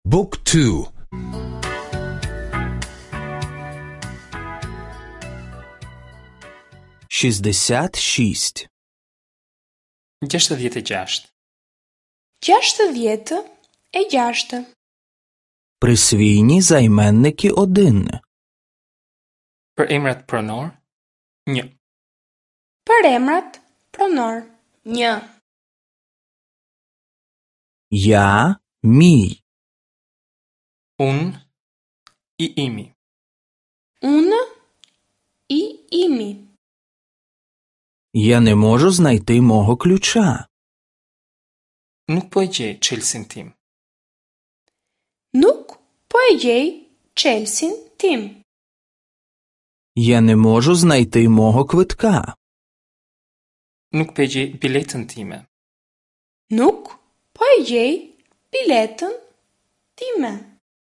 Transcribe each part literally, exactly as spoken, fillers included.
บุ๊กทูшістдесят шість gjashtëdhjetë e gjashtë gjashtëdhjetë e gjashtë. Присвійні займенники один. Për emrat pronor, një. Për emrat pronor, një. Я, мій. Unë, i imi. Unë, i imi. Я не можу знайти мого ключа. Nuk po e gjej çelësin tim. Nuk po e gjej çelësin tim. Я не можу знайти мого квитка. Nuk po e gjej biletën time. Nuk po e gjej biletën time.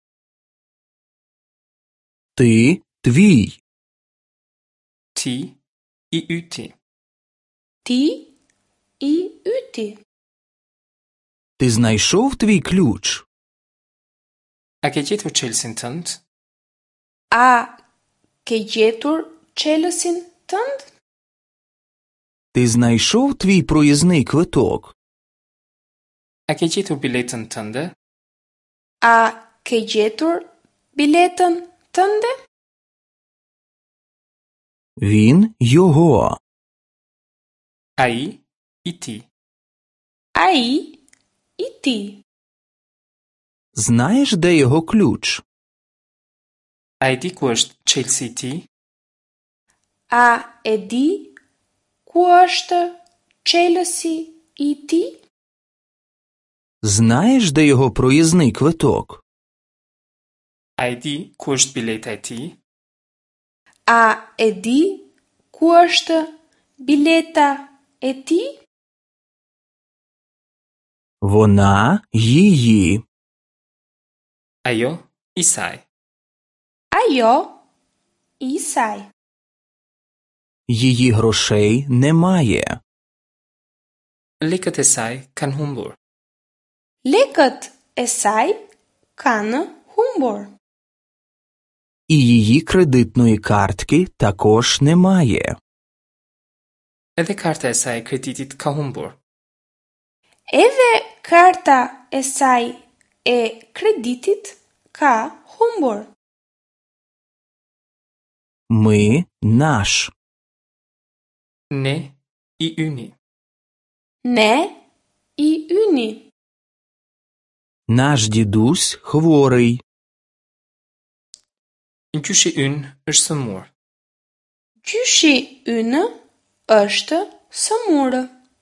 Ти, твій. Ti, i yti. Ti, i yti. Ти знайшов твій ключ? A ke gjetur çelësin tënd? A ke gjetur çelësin tënd? Ти знайшов твій проїзний квиток? A ke gjetur biletën tënde? A ke gjetur biletën tënde? Він, його. Ai, i ti. Ai, i ti. Знаєш, де його ключ? A e di ku është çelësi i tij? A e di ku është çelësi i tij? Знаєш, де його проїзний квиток? A e di ku është bileta e tij? A e di ku është bileta e tij? Вона, її. Ajo, i saj. Ajo, i saj. Її грошей немає. Lekët e saj kanë humbur. Lekët e saj kanë humbur. І її кредитної картки також немає. Edhe karta e saj e kreditit ka humbur. Edhe karta e saj e kreditit ka humbur. Ми, наш. Ne, i yni. Ne, i yni. Наш дідусь хворий. Gjyshi ynë është sëmur. Gjyshi ynë është sëmur.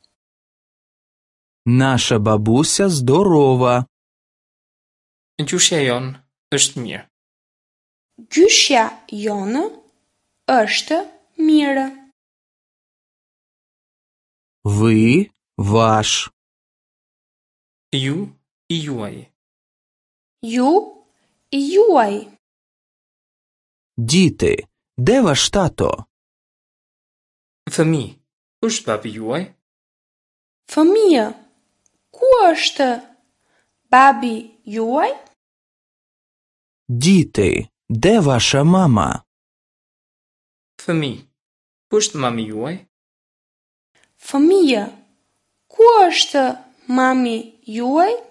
Наша бабуся здорова. Gjyshja jon është mirë. Gjyshja jonë është mirë. Ви, ваш. Ju, i juaj. Ju, i juaj. Діти, де ваш тато? Fëmi, është babi juaj? Fëmijë, ku është babi juaj? Діти, де ваша мама? Fëmi, ku është mami juaj? Fëmijë, ku është mami juaj?